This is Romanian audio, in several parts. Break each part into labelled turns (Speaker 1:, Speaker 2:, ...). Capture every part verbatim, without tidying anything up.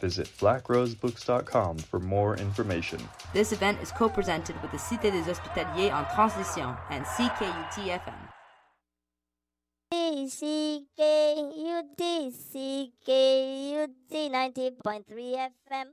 Speaker 1: Visit black rose books dot com for more information.
Speaker 2: This event is co-presented with the Cité des Hospitaliers en Transition and C K U T F M.
Speaker 3: C K U T, C K U T ninety point three F M.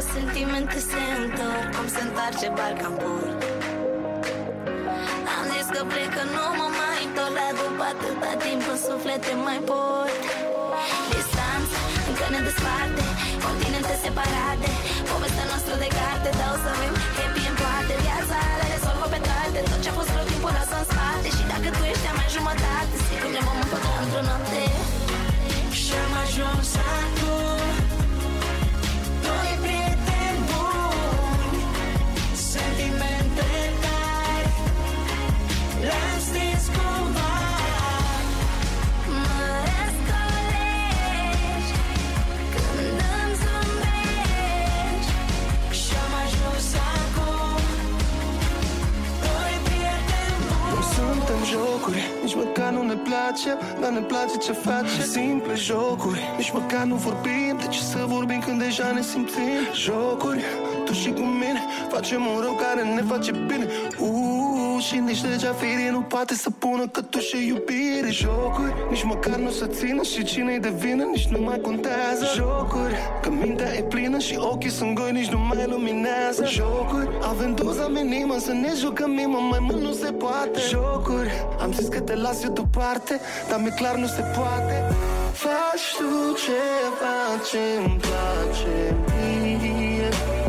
Speaker 4: sentimente se întorc, cum se întoarce barca în port. Am zis că plec, că nu mă mai întorc, dar după atâta timp în suflet te mai port. Distanță încă ne desparte, continente separate, povestea noastră de carte, dar o să avem happy în toate. Viața le rezolvă pe toate, tot ce-a fost rău timpul lasă în spate. Și dacă tu ești a mea jumătate, sigur ne vom împăca într-o noapte. Și-am ajuns acum, doi prieteni buni, sentimente tari, le-am stins cumva. Mă răscolești când îmi zâmbești. Și-am ajuns acum, doi prieteni buni.
Speaker 5: Nu suntem jocuri, nici măcar nu ne place, dar ne place ce face. Simple jocuri, nici măcar nu vorbim, de ce să vorbim când deja ne simțim? Jocuri, tu și cu mine, facem un rău care ne face bine. Uuu, și nici legea firii nu poate să pună că tu și iubire. Jocuri, nici măcar nu se țină și cine-i de vină nici nu mai contează. Jocuri, că mintea e plină și ochii sunt goi, nici nu mai luminează. Jocuri, avem doza minimă, să ne jucăm mimă, mai mult nu se poate. Jocuri, am zis că te las eu deoparte, dar mi-e clar nu se poate. Faci tu ceva ce-mi place mie,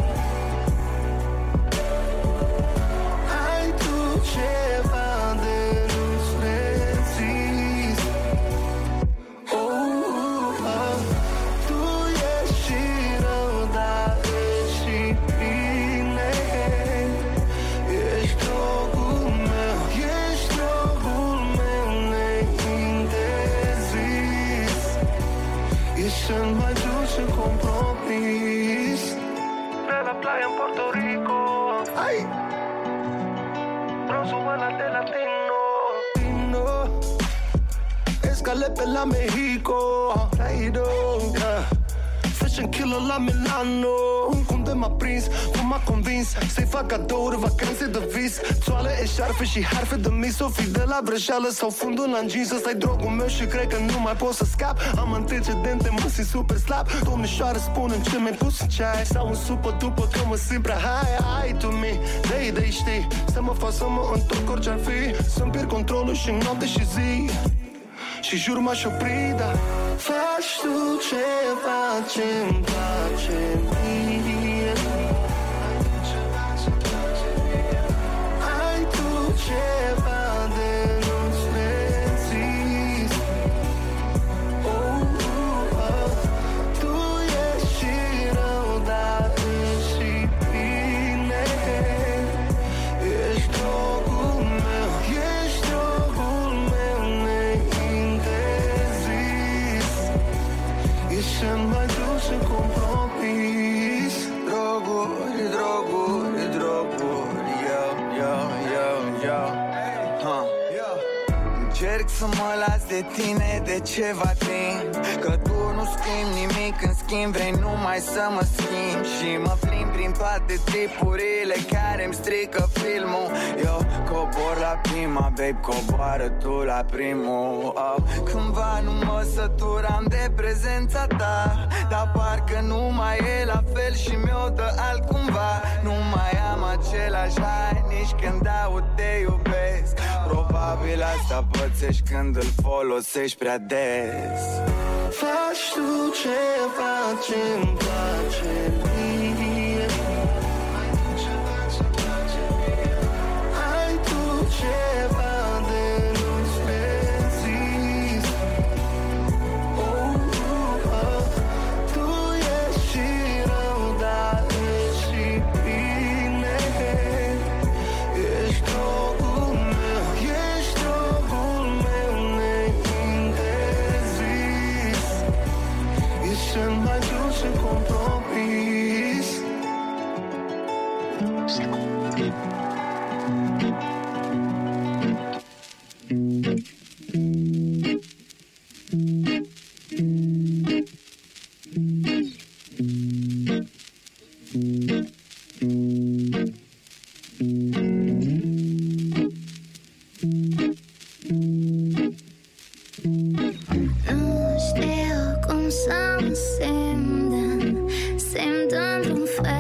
Speaker 5: ai tu ceva de nu-ți rezist. Oh, uh, uh, tu ești și rău, dar ești și bine. Ești drogul meu, ești drogul meu neinterzis. Ești cel mai dulce compromis de la playa în Puerto Rico. Ay, Rosuana de Latino, Latino. Escalé pe la Mexico, traído, yeah. Fashion killer la Milano. Unde m-a prins, cum m-a convins să-i fac cadouri, vacanțe de vis, țoale, eșarfe și harfe de mis. O fi de la vrăjeală sau fundul la jeans. Ăsta-i drogul meu și cred că nu mai pot să scap. Am antecedente, mă simt super slab. Domnișoară, spune-mi ce mi-ai pus în ceai, sau în supă după că mă simt prea high. Ai tu mi, de idei știi, să mă fac să mă întorc orice-ar fi, să-mi pierd controlul și noapte și zi. Și jur m-aș opri, dar faci tu ceva ce-mi place mie. Ai tu ceva de nu-ți rezist. Oh, uh, uh, tu ești și rău, dar ești și bine. Ești drogul meu, ești drogul meu neinterzis. Ești cel mai dulce compromis. Droguri, droguri, droguri, yo, yo, yo, yo, huh. Încerc să mă las de tine de ceva timp, că tu nu schimbi nimic, în schimb vrei numai să mă schimbi. Și mă plimb prin toate tripurile care-mi strică filmul. Eu cobor la prima, babe, coboară tu la primul. Oh, cândva nu mă săturam de prezența ta, dar parcă nu mai e la fel și mi-o dă altcumva. Nu mai am același hai nici când aud te iubesc. Probabil asta pățești când îl folosești prea des. Faci tu ceva ce-mi place mie. Ai tu ceva de nu-ți rezist. Oh, uh, uh, tu ești și rău, dar ești și bine. Ești drogul meu, ești drogul meu neinterzis. Ești cel mai dulce compromis.
Speaker 4: Nu știu cum să mă simt, simt într-un fel.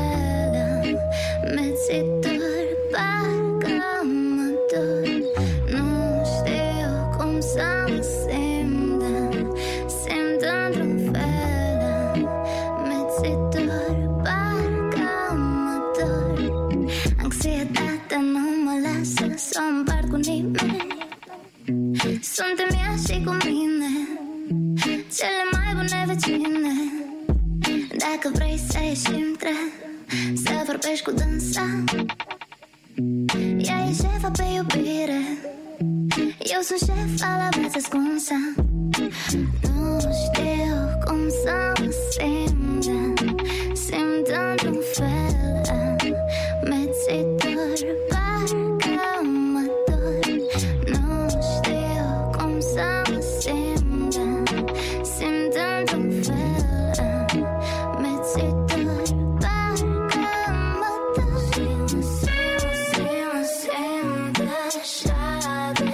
Speaker 4: tine. Dacă vrei să ieșim, trebuie să vorbești cu dânsa. Ea e șefa pe iubire, eu sunt șefa la viața ascunsă. Nu știu cum să mă simt, simt într-un fel amețitor, parcă mă dor. Nu știu cum să mă simt, simt într-un fel amețitor, parcă mă dor. Și mă simt, simt, simt așa de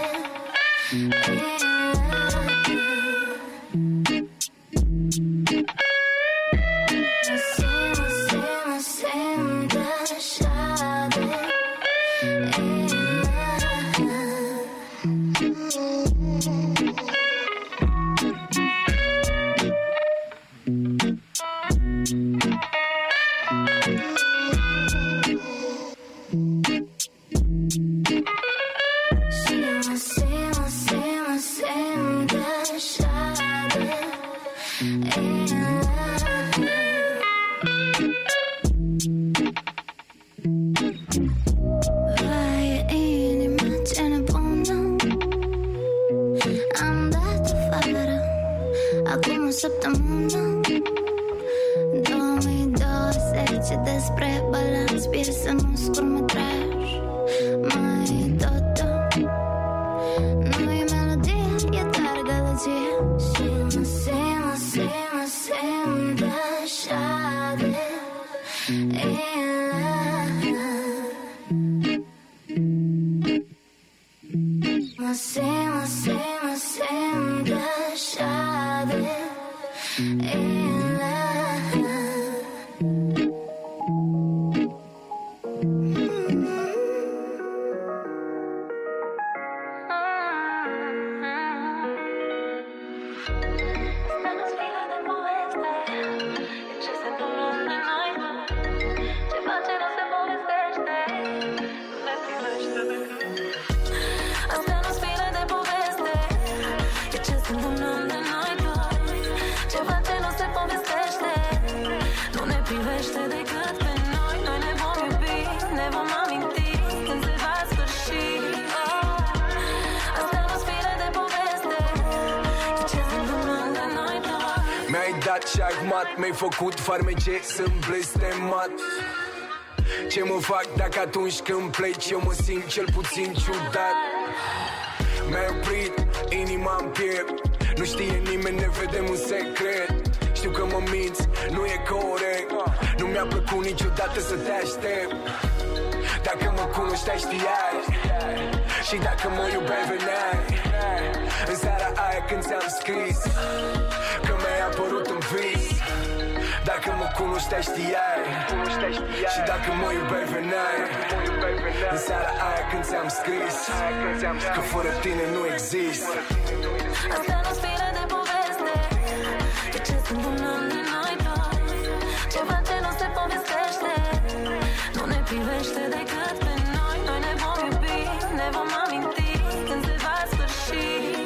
Speaker 6: mi-ai făcut farmece să-mi blestemat. Ce mă fac dacă atunci când pleci eu mă simt cel puțin ciudat? Mi-ai oprit inima-n piept, nu știe nimeni, ne vedem în secret. Știu că mă minți, nu e corect, nu mi-a plăcut niciodată să te aștept. Dacă mă cunoșteai știai, și dacă mă iubeai veneai în seara aia când ți-am scris că mi-ai apărut în vis. Dacă mă cunoșteai știai, și dacă mă iubeai veneai în seara aia când ți-am scris că fără tine nu exist.
Speaker 4: Asta nu spire de poveste, de ce sunt un om de noi doi. Ceva ce nu se povestește, nu ne privește decât pe noi. Noi ne vom iubi, ne vom aminti când se va sfârși.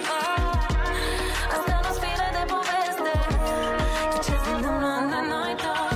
Speaker 4: Asta nu spire de poveste, de ce sunt un om de noi doi.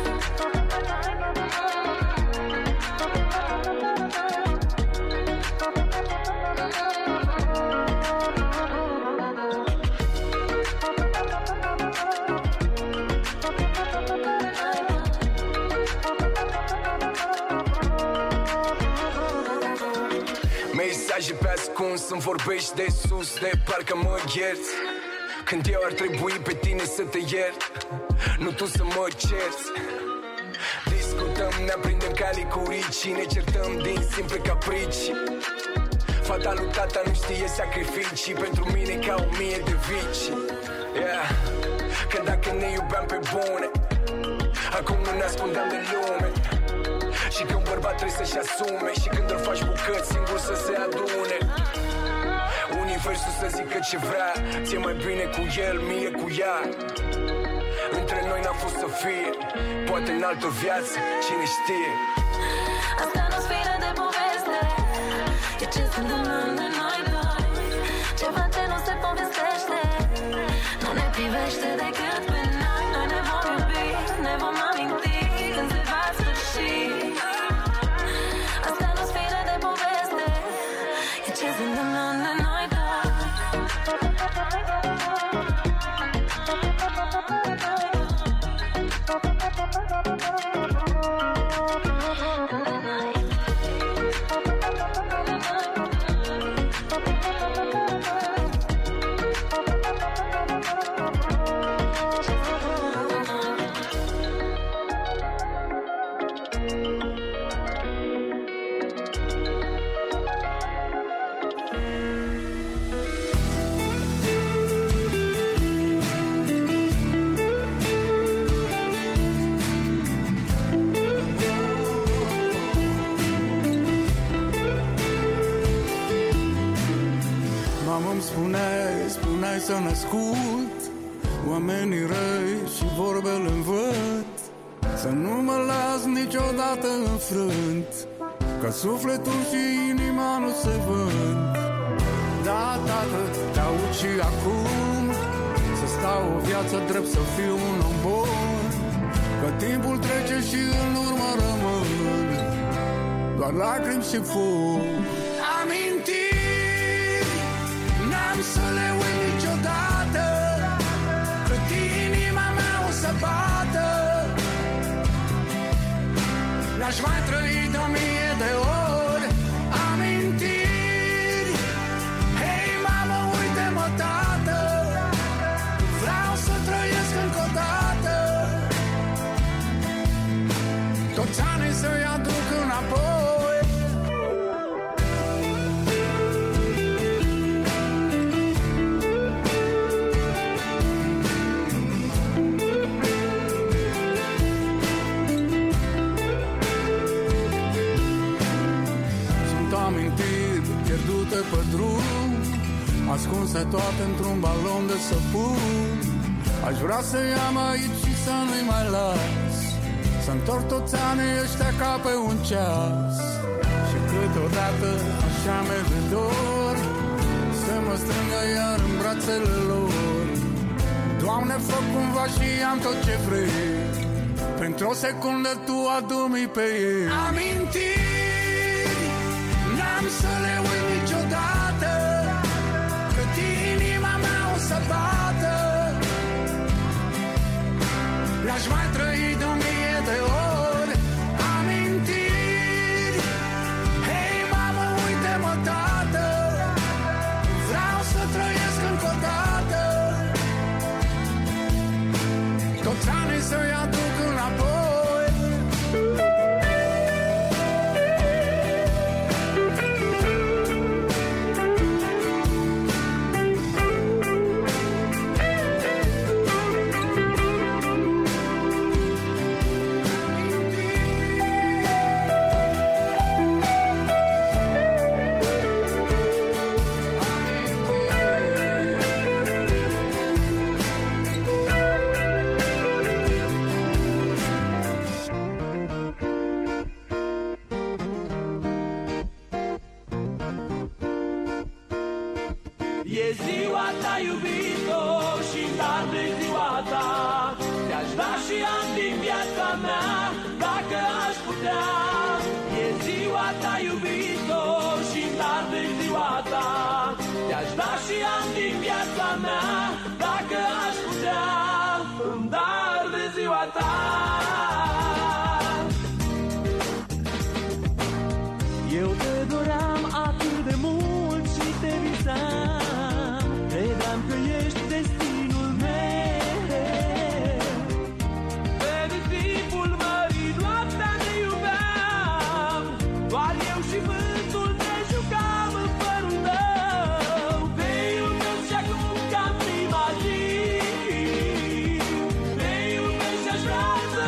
Speaker 6: Mesaje pe ascuns, îmi vorbești de sus, de parcă mă ierți, când eu ar trebui pe tine să te iert, nu tu să mă cerți. Discutăm, ne aprindem ca licuricii, ne certăm din simple caprici. Fata lui tata nu știe sacrificii, pentru mine ca o mie de vici. Yeah. Că dacă ne iubeam pe bune, acum nu ne ascundeam de lume. Și când bărbat trebuie să-și asume, și când îl faci bucăți singur să se adune. Universul să zică ce vrea, ție mai bine cu el, mie cu ea. Între noi n-a fost să fie, poate în altă viață, cine știe.
Speaker 4: Asta nu spire de poveste, e ce se întâmplă între noi doi. Ceva ce nu se povestește, nu ne privește decât pe noi.
Speaker 5: mai s-a născut, oamenii răi și vorbele învăț. Să nu mă las niciodată înfrânt, că sufletul și inima nu se vând. Da, tată, te aud și acum, să stau o viață drept, să fiu un om bun, că timpul trece și în urmă rămân doar lacrimi și fum. Amintiri n-am să le uit niciodată, cât inima mea o să bată. L-aș mai trăi de o mie de ori. Amintiri, hei mamă, uite-mă tată, vreau să trăiesc încă o dată, toți anii să-i aduc înapoi. Pierdute pe drum, ascunse toate într-un balon de săpun. Aș vrea să-i am aici și să nu-i mai las, să întorc toți anii ăștia ca pe un ceas. Și câteodată așa mi-e de dor să mă strângă iar în brațele lor. Doamne, fă cumva și am tot ce vrei, pentru o secundă tu adu-mi pe ei. Amintiri n-am să le uit niciodată, cât inima mea o să bată. L-aș mai trăi de o mie de ori. Amintiri, hei mamă, uite-mă tată, vreau să trăiesc încă o dată, toți anii să-i aduc înapoi.
Speaker 7: Eu te doream atât de mult și te visam, credeam că ești destinul meu. Pe nisipul mării noaptea ne iubeam, doar eu și vântul ne jucam în părul tău. Te iubesc și acum ca în prima zi, te iubesc și aș vrea să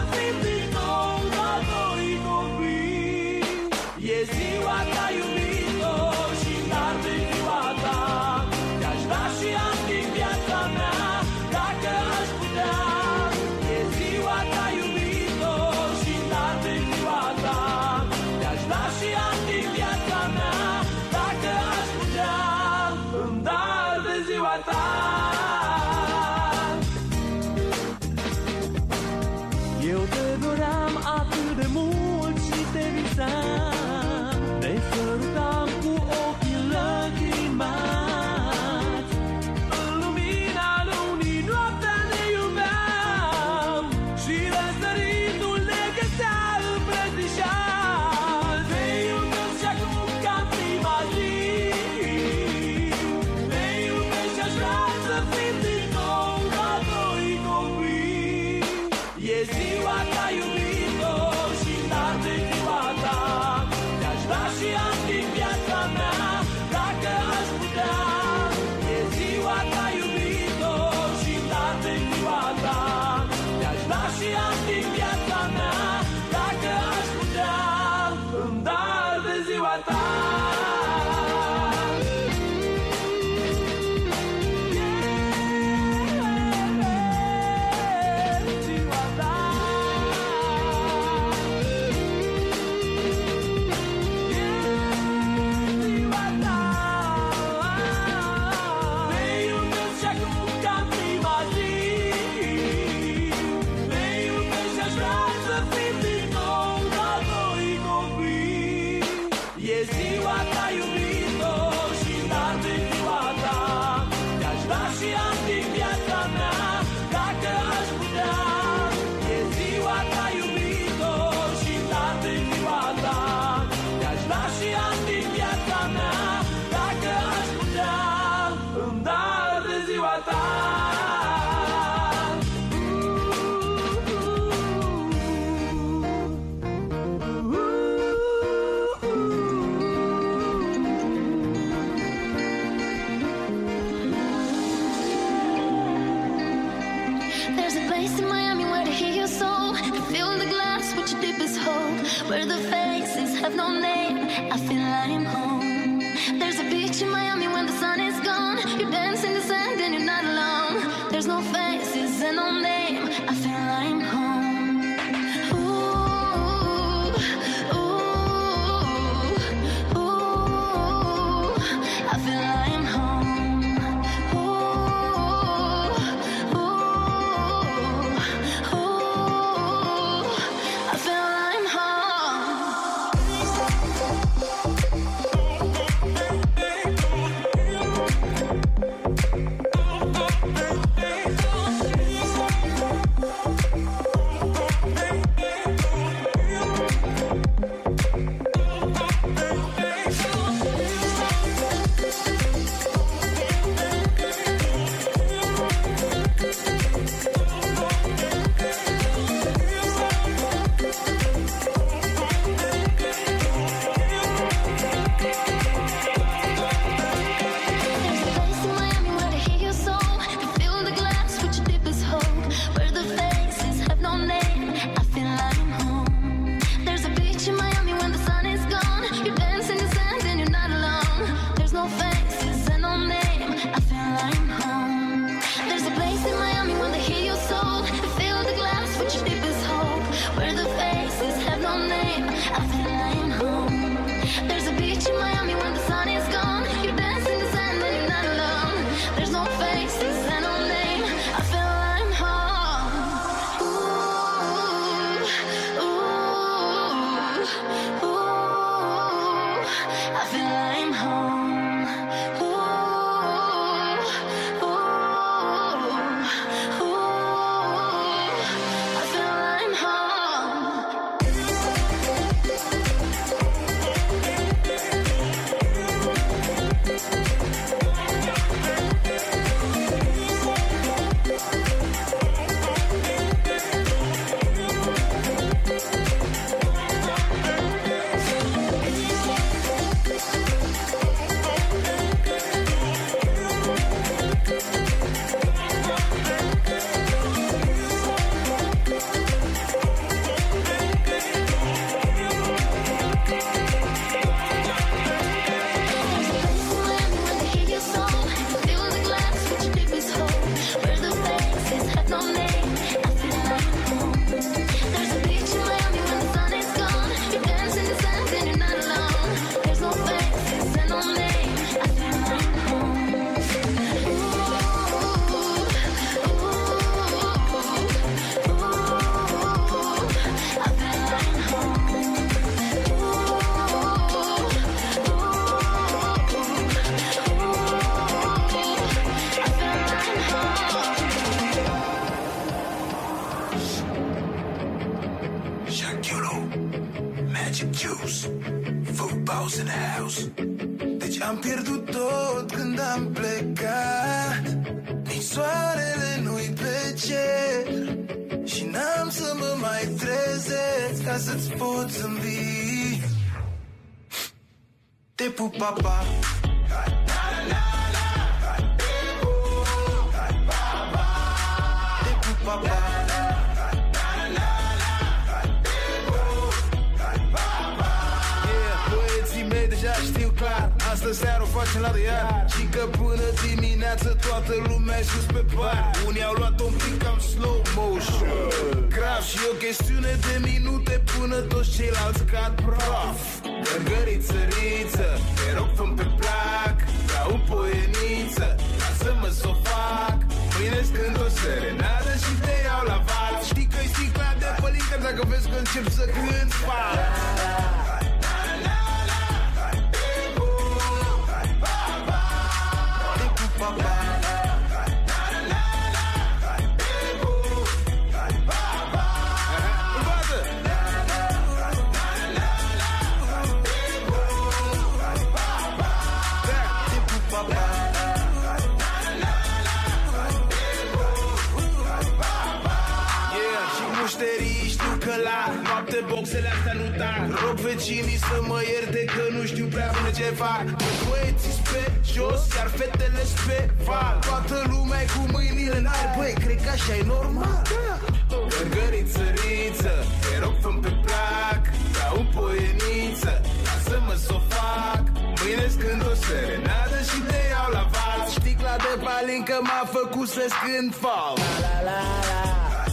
Speaker 4: I'm home. There's a beach in Miami when the sun is gone. You dance in the sand and you're not alone. There's no faces and no name. I feel I'm home. Ooh, ooh, ooh. I feel I'm home. Ooh, ooh, ooh. I feel I'm home.
Speaker 5: Am pierdut tot când am plecat. Nici soarele nu-i pe cer și n-am să mă mai trezesc ca să-ți pot zâmbi. Te pup, papa. Te pup, papa. Știu clar, astă seară o facem la de iar și că până dimineață toată lumea e sus pe par. Unii au luat-o un pic cam slow motion, grav și o chestiune de minute până toți ceilalți cad praf. Gărgăriță, riță, te rog fă-mi pe plac, vreau o poieniță, lasă-mă s-o fac. Mâine-ți cânt o serenadă și te iau la val. Știi că-i sticla de pălincă dacă vezi că încep să cânt fac. Boxele astea nu tac. Rog vecinii să mă ierte că nu știu prea bine ce fac. Băieții pe jos, iar fetele pe val. Toată lumea e cu mâinile în aer. Băi, cred că așa e normal. Gărgăriță, riță, te rog fă-mi pe plac, vreau o poieniță, lasă-mă s-o fac. m-a făcut să scând fals. La la la la.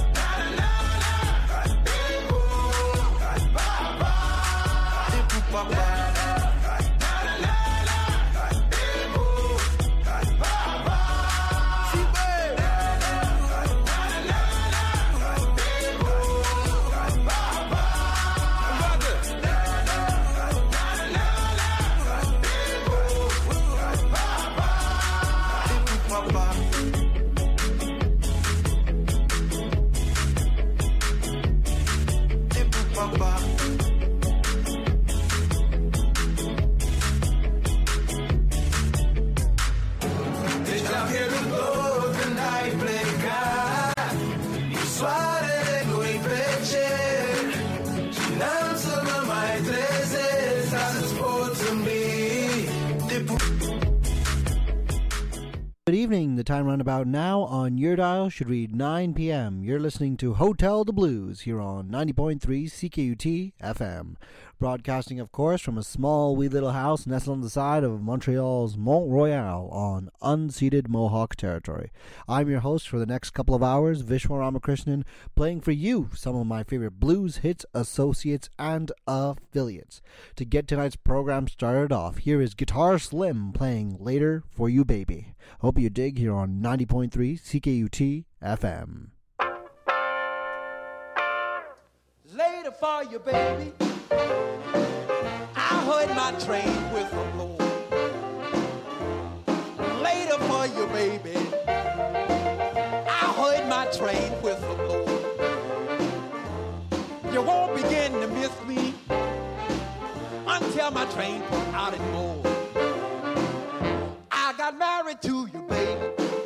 Speaker 5: Tipu papa.
Speaker 8: Good evening. The time roundabout now on your dial should read nine p.m. You're listening to Hotel de Blues here on ninety point three C K U T F M. Broadcasting, of course, from a small wee little house nestled on the side of Montreal's Mont Royal on unceded Mohawk territory. I'm your host for the next couple of hours, Vishwa Ramakrishnan, playing for you some of my favorite blues hits, associates, and affiliates. To get tonight's program started off, here is Guitar Slim playing Later for You Baby. Hope you dig here on ninety point three C K U T F M.
Speaker 9: Later for you, baby. I heard my train whistle blow. Later for you, baby. I heard my train whistle blow. You won't begin to miss me until my train put out and go. I got married to you, baby,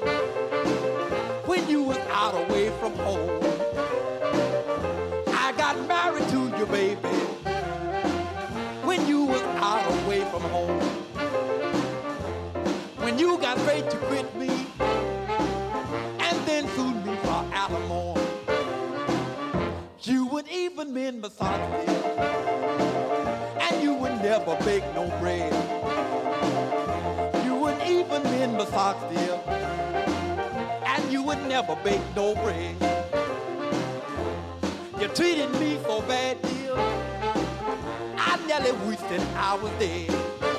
Speaker 9: when you was out away from home. I got married to you, baby, when you was out away from home. When you got ready to quit me and then sued me for alimony. You would even mend my socks, and you would never bake no bread. You would even mend my socks, dear, and you would never bake no bread. You treated me so bad, dear, I nearly wished that I was dead.